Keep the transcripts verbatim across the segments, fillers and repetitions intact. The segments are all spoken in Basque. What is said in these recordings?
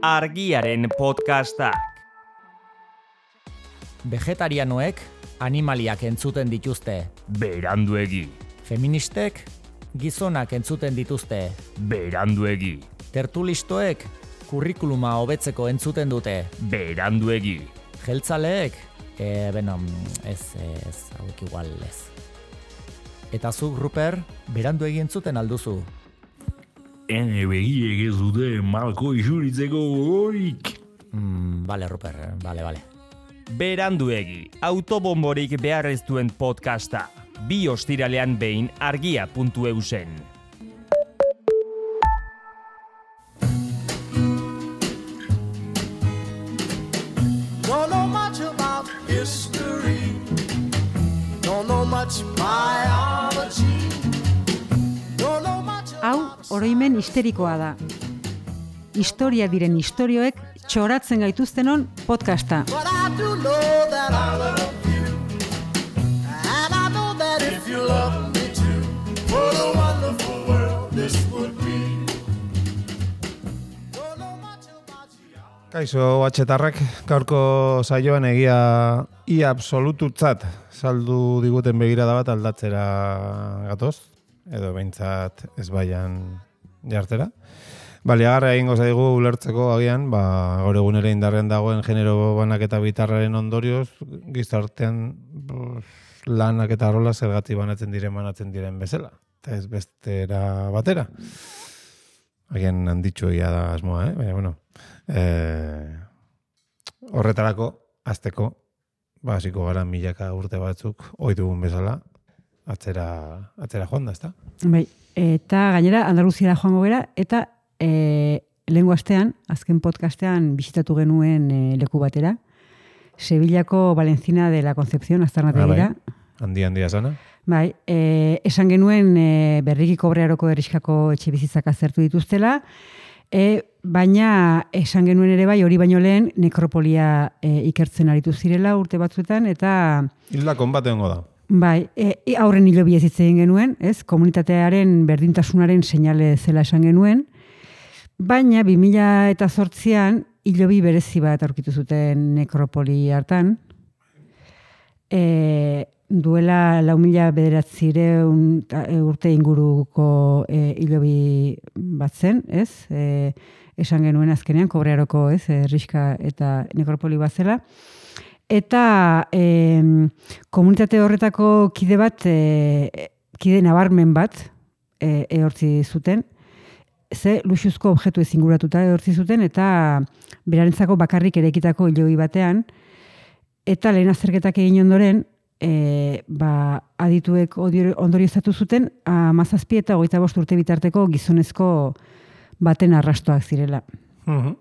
Argiaren podcastak. Vegetarianoek animaliak entzuten dituzte. Beranduegi. Feministek gizonak entzuten dituzte. Beranduegi. Tertulistoek kurrikuluma hobetzeko entzuten dute. Beranduegi. Jeltzaleek, e, beno, ez, ez, hauek igual ez. Eta zuk, Ruper, beranduegi entzuten alduzu. Ene begiek ez dute malko isuritzeko gogorik. Mm, bale, Ruper, bale, bale. Beranduegi, autobomborik behar ez duen podcasta. Bi ostiralean behin argia puntu eusen. Don't know much about history. Don't know much biology. Don't know much about... Hau, oroimen histerikoa da. Historia diren istorioek txoratzen gaituztenon podcasta. But I do know that I love you. And I know that if you love me too, what a wonderful world this would be. Don't know much about you. Kaixo, batxetarrak, gaurko saioan egia ia absolututzat saldu diguten begirada bat aldatzera gatoz, edo behintzat ez baian jartera. Baliagarra egingo zaigu ulertzeko agian, ba, gaur egunera indarrean dagoen genero banaketa bitarraren ondorioz, gizartean lanak eta rola zergatik banatzen diren banatzen diren bezala. Eta ez bestera batera. Agian handitxo egia da asmoa, eh? Baina, bueno, eh, horretarako, azteko, basiko gara milaka urte batzuk, ohi dugun bezala, atzera, atzera joan da, ezta? Bai, eta gainera Andaluziara joango gera, eta e, lehengo astean, azken podcastean bisitatu genuen e, leku batera, Sevillako Valencina de la Concepción, aztarnategira. Ah, bai. Handi handia sana. Bai, e, esan genuen e, berriki Kobrearoko herriskako etxe bizitzak aztertu dituztela, e, baina esan genuen ere bai hori baino lehen nekropolia e, ikertzen aritu zirela urte batzuetan, eta... Hildakon bat egongo da. Bai, e, aurren hilobi ez hitz egin genuen, ez? Komunitatearen berdintasunaren seinale zela esan genuen, baina bi mila zortzian hilobi berezi bat aurkitu zuten nekropoli hartan, e, duela lau mila bederatzireun urte inguruko e, hilobi bat zen, ez? E, esan genuen azkenean, Kobrearoko, ez? Herriska eta nekropoli bat zela. Eta e, komunitate horretako kide bat, e, kide nabarmen bat, e, ehortzi zuten, ze luxuzko objektu ezinguratuta ehortzi zuten, eta berarentzako bakarrik erekitako hilobi batean, eta lehen azterketak egin ondoren, e, ba, adituek ondorioztatu zuten, hamazazpi eta hogeita bost urte bitarteko gizonezko baten arrastoak zirela. Uh-huh.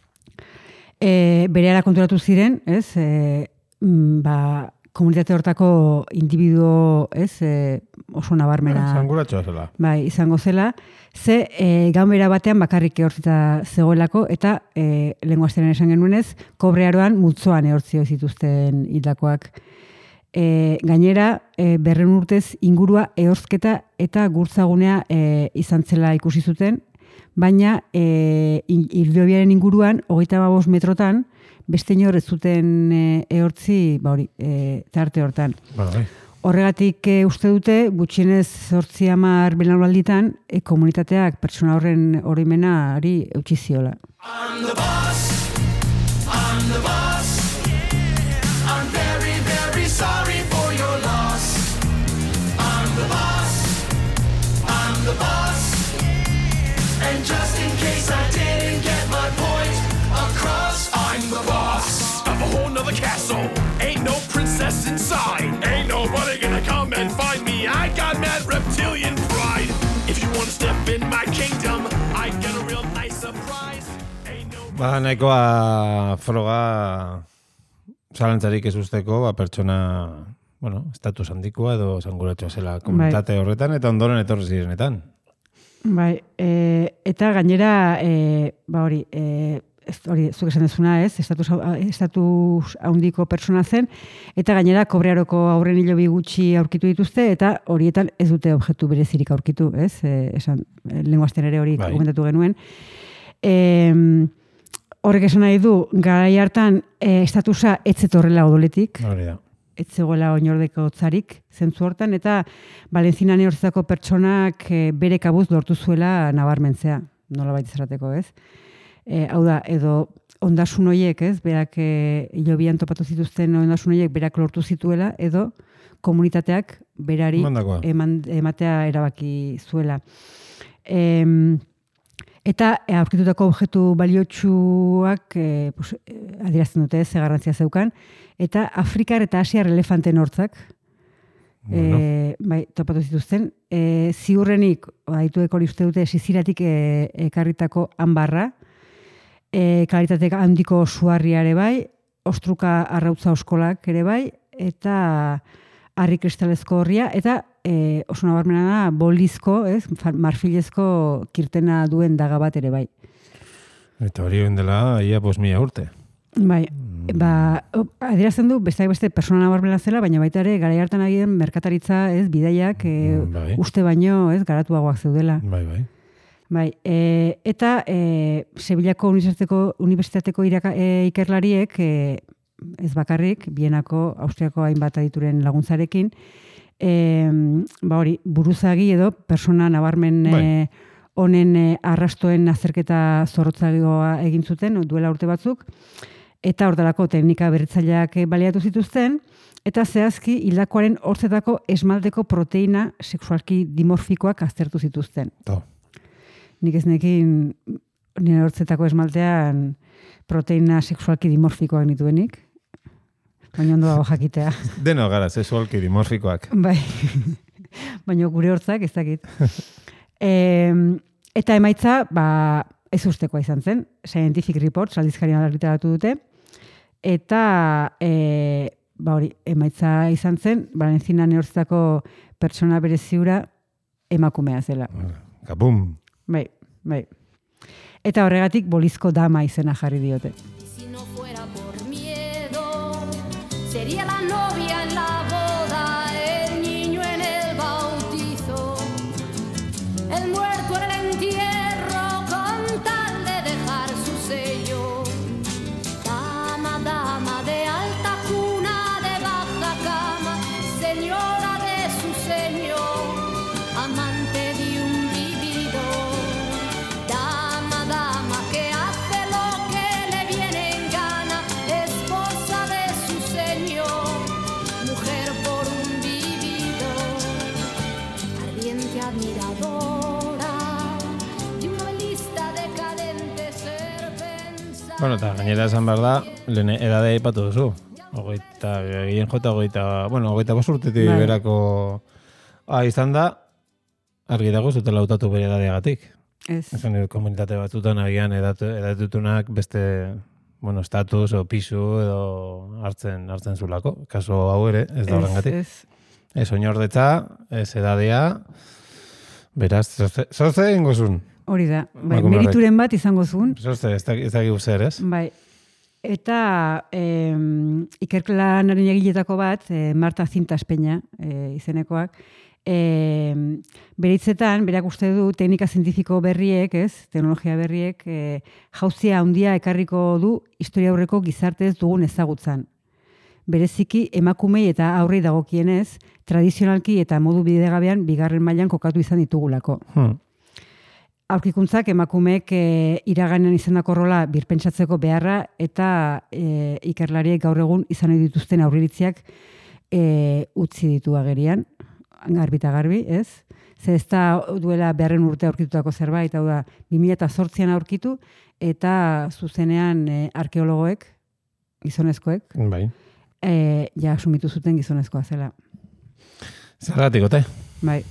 E, berehala konturatu ziren, ez, e, ba, komunitate hortako individuo, ez, e, oso nabarmena. Zanguratxoa zela. Bai, izango zela, ze e, ganbera batean bakarrik ehortzita zegoelako, eta e, lehengo astean esan genuenez, Kobrearoan multzoan ehortzio zituzten hildakoak. E, gainera, e, berren urtez ingurua ehortzketa eta gurtzagunea e, izan zela ikusi zuten, baina e, hildobiaren inguruan, hogeita hamabost metrotan, beste inor ez zuten e, ehortzi, ba hori, e, tarte hortan. Ba, bai. Horregatik e, uste dute, gutxienez zortzi hamar belaunalditan, e, komunitateak pertsona horren oroimenari eutsi ziola. I'm the boss. I'm the boss. I'm very, very sorry for your loss. I'm the boss. I'm the boss. And just in case I didn't get my point across, I'm the boss of a whole nother castle. Ain't no princess inside. Ain't nobody gonna come and find me. I got mad reptilian pride. If you wanna step in my kingdom, I get a real nice surprise. Ain't no... Ba, nahikoa froga zalantzarik ez usteko, ba, pertsona, bueno, estatus handikoa edo zanguratxoa zela komunitate horretan, eta ondoren etorri zirenetan. Bai, e, eta gainera, e, ba hori, e, ez, hori, zuk esan dezuna ez, estatus, estatus handiko pertsona zen, eta gainera Kobrearoko aurren hilobi gutxi aurkitu dituzte, eta horietan ez dute objektu berezirik aurkitu, ez, e, esan, lehengo astean ere hori bai. komentatu genuen. E, horrek esan nahi du, garai hartan e, estatusa etzetorrela odoletik, Hori da. ez zegoela oinordeko hotzarik zentzu hortan, eta Valentzinan eortzako pertsonak e, bere kabuz lortu zuela nabarmentzea, nola baita zerateko, ez? E, hau da, edo ondasun horiek, ez? Berak e, hilobian topatu zituzten ondasun horiek berak lortu zituela, edo komunitateak berari Mandakoa. eman, ematea erabaki zuela. E, eta e, aurkitutako objektu baliotsuak e, pues, e, adierazten dute, ze garrantzia zeukan, eta Afrikar eta Asiar elefanten hortzak, Bueno. e, bai, topatu zituzten, e, ziurrenik, adituek hori uste dute, siziratik e, ekarritako hanbarra, e, kalitate handiko suarriare bai, ostruka arrautza oskolak ere bai, eta harri kristalezko horria, eta e, oso nabarmena da bolizko, ez, marfilezko kirtena duen daga bat ere bai. Eta hori egin dela, ia bos mila urte. Bai, ba, adierazten du, besteak beste persona nabarmena zela, baina baita ere, garai hartan agien merkataritza, ez, bidaiak, e, Bai. uste baino, ez, garatuagoak zeudela. Bai, bai. Bai, e, eta e, Sevillako unibertsitateko, unibertsitateko iraka, e, ikerlariek, e, ez bakarrik, Bienako, Austriako hainbat adituren laguntzarekin, e, ba hori, buruzagi edo persona nabarmen Bai. e, honen e, arrastoen azterketa zorrotzagoa egin zuten, duela urte batzuk, eta hortarako teknika berritzaileak e, baliatu zituzten, eta zehazki hildakoaren hortzetako esmalteko proteina sexualki dimorfikoak aztertu zituzten. To. Nik ez nekin nire hortzetako esmaltean proteina sexualki dimorfikoak nituenik, baina ondo dago jakitea. Deno gara, sexualki dimorfikoak. Bai, baina gure hortzak ez dakit. E, eta emaitza, ba, ez ustekoa izan zen, Scientific Reports, aldizkarian argitaratu dute, eta e, ba hori, emaitza izan zen, Valentzinan eortzetako pertsona bereziura emakumea zela. Kabum. Bai, bai. Eta horregatik bolizko dama izena jarri diote. Si no fuera por miedo, sería la novia en la boda, el niño en el bautizo, el muerto en el entierro, con tal de dejar su sello. Dama, dama de alta cuna, de baja cama, señora de su señor, amante de un vividor. Dama, dama que hace lo que le viene en gana, esposa de su señor, mujer por un vividor, ardiente admiradora de una velista decadente ser pensada. Bueno, eta gainera esan behar da, lehen edadea ipatu duzu. Hogeita, gehien jota, hogeita, bueno, hogeita bost urtetik Bai. berako ah, izan da, argi dago zutela hautatu bere edadeagatik. Ez. Esan edo komunitate batzutan agian edatu, edatutunak beste, bueno, status o pisu edo hartzen hartzen zulako. Kaso hau ere, ez da horrengatik. Ez, Ez oinordetza, ez edadea, beraz, zoze, zoze ingozun. hori da. Bai, Emakume horrek. merituren bat izango zuen. Zoze, ez da, ez da zer, ez? Bai. Eta em, ikerlanaren egiletako bat, e, Marta Cintas Peña e, izenekoak, e, bere hitzetan, berak uste du teknika zientifiko berriek, ez, teknologia berriek, e, jauzia handia ekarriko du historia aurreko gizarte ez dugun ezagutzan. Bereziki emakumei eta aurrei dagokienez, tradizionalki eta modu bidegabean bigarren mailan kokatu izan ditugulako. Hmm. Aurkikuntzak emakumeek e, iraganean izandako rola birpentsatzeko beharra eta e, ikerlariek gaur egun izan ohi dituzten aurriritziak e, utzi ditu agerian, garbi eta garbi, ez? Ze ez da duela beharren urte aurkitutako zerbait, hau da, bi mila zortzian aurkitu eta zuzenean e, arkeologoek, gizonezkoek, Bai. e, ja asumitu zuten gizonezkoa zela. Zergatik, ote? Bai.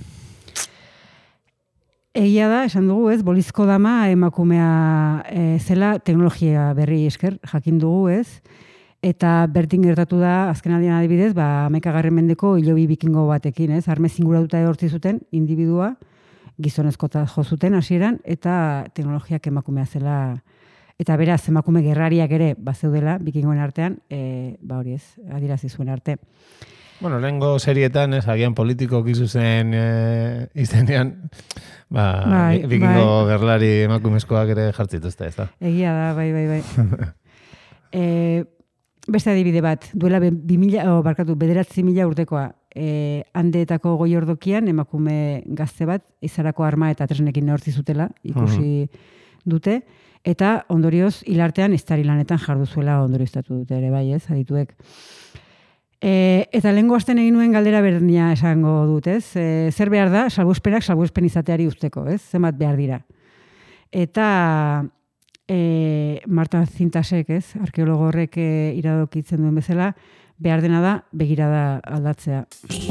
Egia da, esan dugu, ez, bolizko dama emakumea e, zela teknologia berri esker, jakin dugu, ez, eta bertin gertatu da, azken aldian adibidez, ba, hamaikagarren mendeko hilobi bikingo batekin, ez, armez inguratuta ehortzi zuten, individua, gizonezkota jo zuten hasieran, eta teknologiak emakumea zela, eta beraz, emakume gerrariak ere, bazeudela, bikingoen artean, e, ba hori ez, adierazi zuen arte. Bueno, lehengo serietan, ez, agian politiko gizu zen e, izenean, ba, Bai, bikingo bai. gerlari emakumezkoak ere jartzituzte, ez da? Egia da, bai, bai, bai. e, beste adibide bat, duela be, bi mila, oh, barkatu, bederatzi mila urtekoa, e, handeetako goi ordokian emakume gazte bat, izarako arma eta tresnekin neortzi zutela, ikusi dute, eta ondorioz hilartean eztari lanetan jardu zuela ondorioztatu dute ere bai, ez, adituek. E, eta lehengo asten egin nuen galdera berdina esango dut, ez? E, zer behar da, salbuespenak salbuespen izateari usteko, ez? Zenbat behar dira. Eta e, Marta Zintasek, ez? Arkeologo horrek e, iradokitzen duen bezala, behar dena da begirada aldatzea.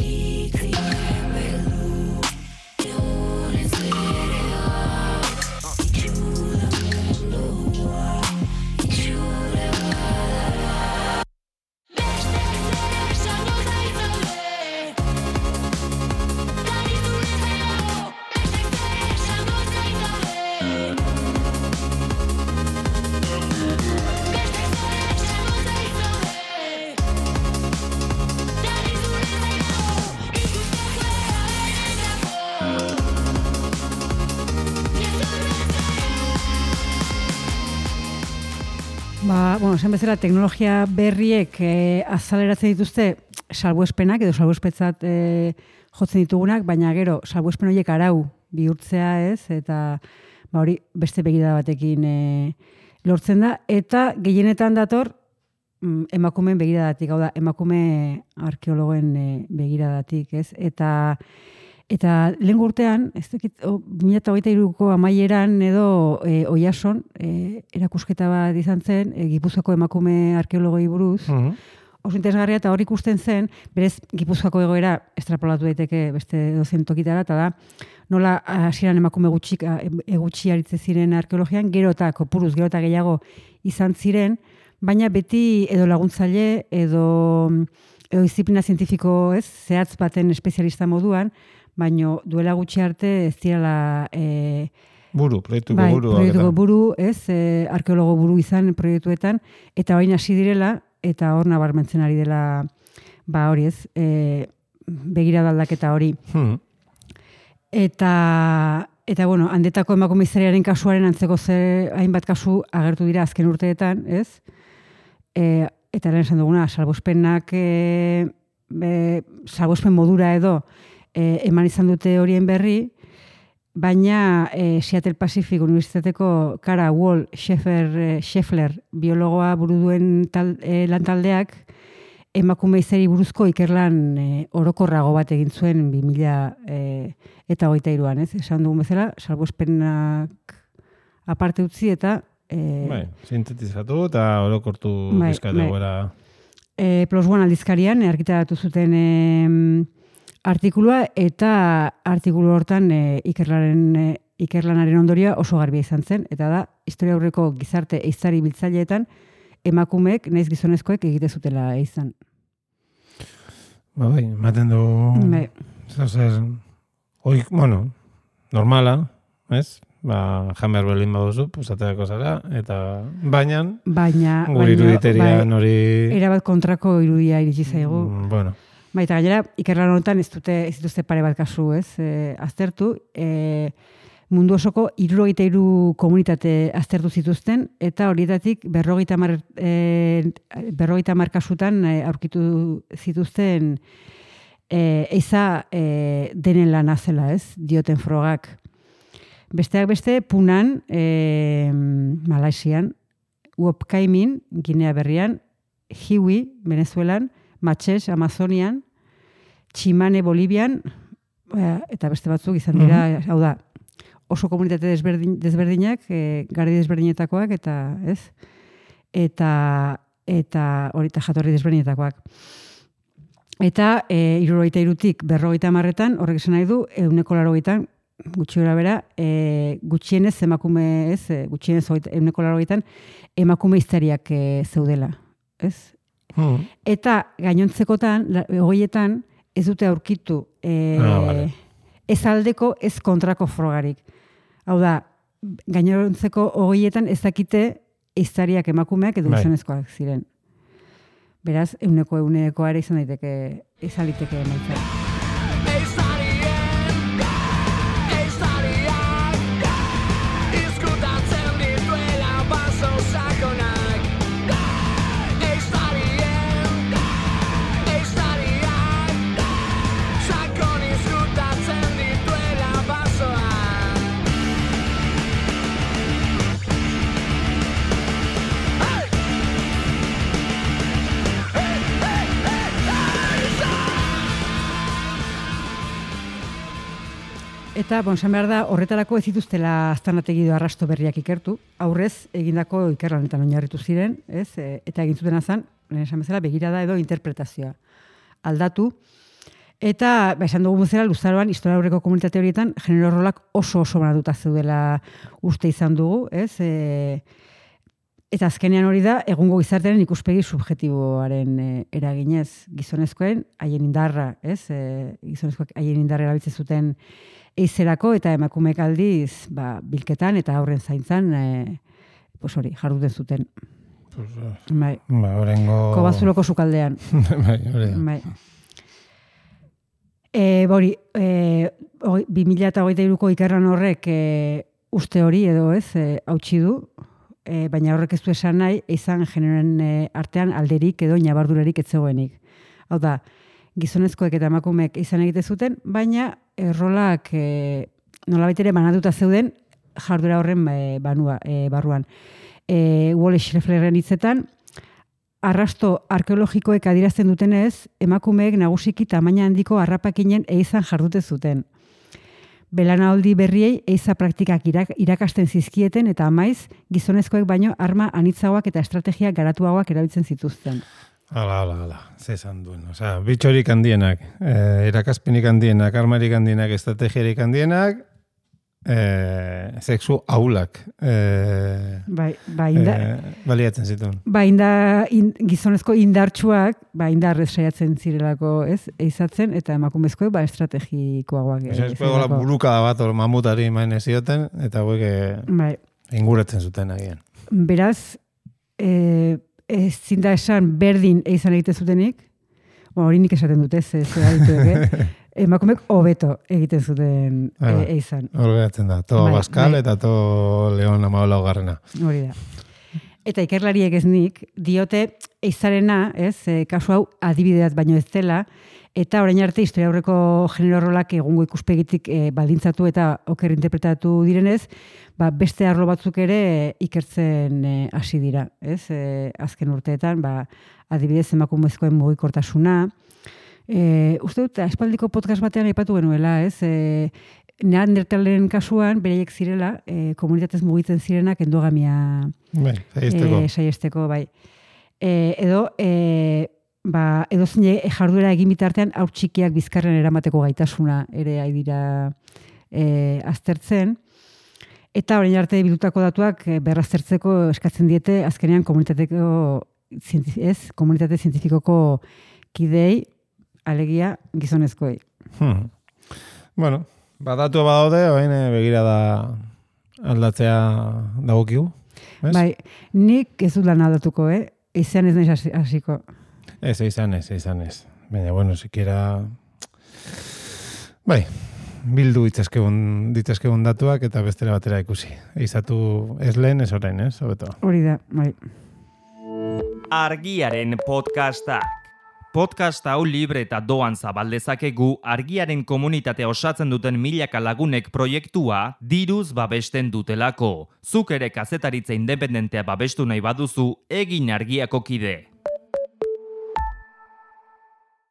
Ba, bueno, esan bezala, teknologia berriek eh, azaleratzen dituzte salbuespenak edo salbuespetzat eh, jotzen ditugunak, baina gero salbuespen horiek arau bihurtzea, ez, eta ba hori beste begirada batekin eh, lortzen da, eta gehienetan dator mm, emakumeen begiradatik, hau da, emakume arkeologoen eh, begiradatik, ez, eta Eta lehen urtean, ez dakit, oh, bi mila hogeita hiruko amaieran edo e, Oiason, e, erakusketa bat izan zen, e, Gipuzkoako emakume arkeologoi buruz, uh -huh. oso interesgarria eta hor ikusten zen, berez Gipuzkoako egoera estrapolatu daiteke beste dozen tokitara, eta da, nola hasieran emakume gutxik, egutxi aritze ziren arkeologian, gero eta kopuruz, gero eta gehiago izan ziren, baina beti edo laguntzaile, edo, edo disiplina zientifiko, ez, zehatz baten espezialista moduan, baino duela gutxi arte ez direla e, buru, proiektuko bai, buru. Proiektuko buru, ez, e, arkeologo buru izan proiektuetan, eta orain hasi direla, eta hor nabarmentzen ari dela, ba hori ez, e, begirada aldaketa hori. Hmm. Eta, eta bueno, handetako emakume izariaren kasuaren antzeko zer hainbat kasu agertu dira azken urteetan, ez? E, eta lehen esan duguna, salbuespenak, e, e, salbuespen modura edo, E, eman izan dute horien berri, baina e, Seattle Pacific Unibertsitateko Kara Wall Scheffler, e, Scheffler biologoa buru duen tal, e, lantaldeak emakume izari buruzko ikerlan e, orokorrago bat egin zuen bi mila e, eta hogeita hiruan, ez? Esan dugun bezala, salbuespenak aparte utzi eta e, bai, sintetizatu eta orokortu bai, bizkategoera. Bai. E, Plus One aldizkarian argitaratu zuten e, artikulua eta artikulu hortan e, ikerlaren, e, ikerlanaren ondorioa oso garbia izan zen, eta da, historia aurreko gizarte eizari biltzaileetan emakumeek, naiz gizonezkoek egite zutela izan. Ba bai, ematen du... Bai. Zer, oik, bueno, normala, ez? Ba, jammer belin baduzu, pusateako zara, eta baina, baina guri iruditerian bai, hori... erabat kontrako irudia iritsi zaigu. Mm, bueno. Bai, eta gainera, ikerlan honetan ez dute, ez dituzte pare bat kasu, ez? E, aztertu, e, mundu osoko hirurogeita hiru komunitate aztertu zituzten, eta horietatik berrogeita hamar e, berrogeita hamar kasutan e, aurkitu zituzten e, eiza e, denen lana zela, ez? Dioten frogak. Besteak beste, Punan, e, Malaisian, Uopkaimin, Ginea Berrian, Hiwi, Venezuelan, Matxes, Amazonian, Tximane, Bolivian, eta beste batzuk izan dira, mm-hmm. hau da, oso komunitate desberdin, desberdinak, e, gari desberdinetakoak, eta ez, eta eta hori eta jatorri desberdinetakoak. Eta e, hirurogeita hirutik berrogeita hamarretan, horrek esan nahi du, ehuneko laurogeitan, gutxi gora bera, e, gutxienez emakume, ez, e, gutxienez ehuneko laurogeitan, emakume izteriak e, zeudela, ez? Hmm. Eta gainontzekotan, hogeietan, ez dute aurkitu e, ah, vale. ez aldeko, ez kontrako frogarik. Hau da, gainontzeko hogeietan ez dakite iztariak emakumeak edo gizonezkoak ziren. Beraz, euneko eunekoa ere izan daiteke, izan liteke emaitza. Eta, bon, esan behar da, horretarako ez dituztela aztarnategi edo arrasto berriak ikertu, aurrez egindako ikerlanetan oinarritu ziren, ez? E, eta egin zutena zen, lehen esan bezala, begirada edo interpretazioa aldatu. Eta, ba, esan dugu bezala, luzaroan, historia aurreko komunitate horietan, genero rolak oso oso banatuta zeudela uste izan dugu, ez? E, eta azkenean hori da, egungo gizartearen ikuspegi subjektiboaren e, eraginez, gizonezkoen haien indarra, ez? E, gizonezkoak haien indarra erabiltzen zuten eizerako eta emakumeek aldiz ba, bilketan eta aurren zaintzan e, pues hori, jarduten zuten. Pues, bai. Ba, orengo... Kobazuloko sukaldean. bai, hori da. Bai. E, bori, e, bi mila hogeita hiruko ikerlan horrek e, uste hori edo ez, e, hautsi du, e, baina horrek ez du esan nahi, izan generoen e, artean alderik edo nabardurarik etzegoenik. Hau da, gizonezkoek eta emakumeek izan egite zuten, baina errolak e, nolabait ere banatuta zeuden jardura horren e, banua, e, barruan. E, Wallace Schleflerren hitzetan, arrasto arkeologikoek adierazten dutenez, emakumeek nagusiki tamaina handiko harrapakinen eizan jardute zuten. Belaunaldi berriei eiza praktikak irak, irakasten zizkieten eta amaiz, gizonezkoek baino arma anitzagoak eta estrategia garatuagoak erabiltzen zituzten. Ala, ala, ala, ze esan duen. Osea, bitxorik handienak, eh, erakazpenik handienak, armarik handienak, estrategiarik handienak, eh, sexu aulak eh, bai, ba, inda, eh, baliatzen zituen. Ba, inda, in, gizonezko indartsuak, ba, indarrez saiatzen zirelako, ez, eizatzen, eta emakumezkoek, ba, estrategikoagoak. Osea, espegola burukada bat, or, mamutari maen zioten, eta hauek eh, bai. inguratzen zuten agian. Beraz, eh, ezin da esan berdin eizan egite zutenik, ba, hori nik esaten dut, ez, ez, ez, emakumek hobeto egiten zuten e, eizan. Hor geratzen da, to bai, Baskal bai. eta to Leon Amaola Garrena. Hori da. Eta ikerlariek ez nik, diote eizarena, ez, e, kasu hau adibideat baino ez dela, eta orain arte historia aurreko genero rolak egungo ikuspegitik e, baldintzatu eta oker interpretatu direnez, ba, beste arlo batzuk ere e, ikertzen e, hasi dira, ez? E, azken urteetan, ba, adibidez emakumezkoen mugikortasuna. E, uste dut, aspaldiko podcast batean aipatu genuela, ez? E, Neandertalen kasuan, bereiek zirela, e, komunitatez mugitzen zirenak endogamia bai, saiesteko. E, saiesteko, bai. E, edo, e, ba, edo zine jarduera egin bitartean haur txikiak bizkarren eramateko gaitasuna ere ari dira e, aztertzen. Eta orain arte bildutako datuak e, berraztertzeko eskatzen diete azkenean komunitateko ez, komunitate zientifikoko kidei, alegia gizonezkoei. Hmm. Bueno, badatu badaude, orain begirada aldatzea dagokigu. Ez? Bai, nik ez dut lan aldatuko, eh? Izan ez naiz hasiko. Ez, izan ez, izan ez. Baina, bueno, sikiera... Bai, bildu ditzazkegun, ditzazkegun datuak eta bestera batera ikusi. Eizatu ez lehen, ez orain, ez? Hobeto. Hori da, bai. Argiaren podcastak. Podcast hau libre eta doan zabaldezakegu Argiaren komunitatea osatzen duten milaka lagunek proiektua diruz babesten dutelako. Zuk ere kazetaritza independentea babestu nahi baduzu, egin Argiako kide.